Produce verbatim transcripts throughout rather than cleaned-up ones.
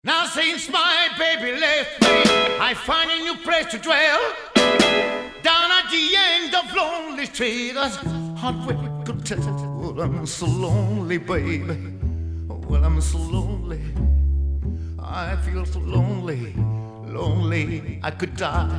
Now since my baby left me, I find a new place to dwell. Down at the end of Lonely Street, that's heartbreak could tell. Well, I'm so lonely, baby. Well, I'm so lonely. I feel so lonely, lonely, I could die.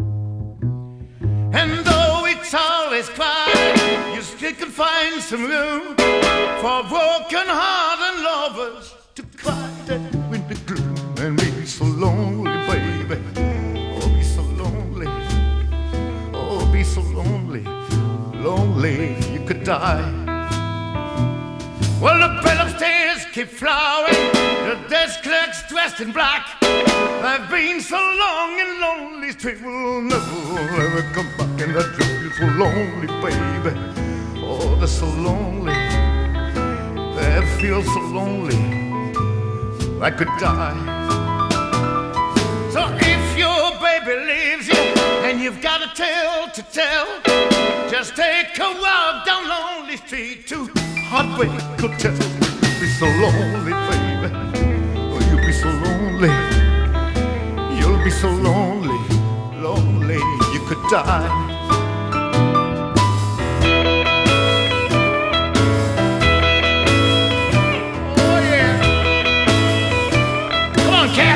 And though it's always quiet, you still can find some room for broken heart and lovers to cry in the gloom and be so lonely, baby. Oh, be so lonely. Oh, be so lonely, lonely, you could die. Well, the bell upstairs keep flowering, the desk clerk's dressed in black. I've been so long in Lonely Street, will never ever come back. And I just feel so lonely, baby. Oh, they're so lonely. They feel so lonely, I could die. So if your baby leaves you and you've got a tale to tell, just take a walk down Lonely Street to Heartbreak Hotel. You'll be so lonely, baby. Oh, you'll be so lonely. You'll be so lonely, lonely, you could die. Oh yeah. Come on, cat.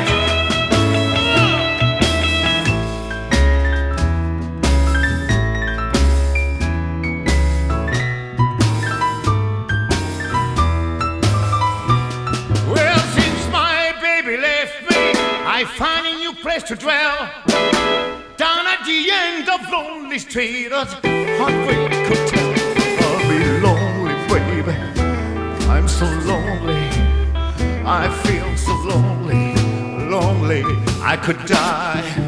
Well, since my baby left me, I find a new place to dwell. Down at the end of Lonely Street, a heartbreak hotel. I'll be lonely, baby. I'm so lonely. I feel so lonely, lonely, I could die.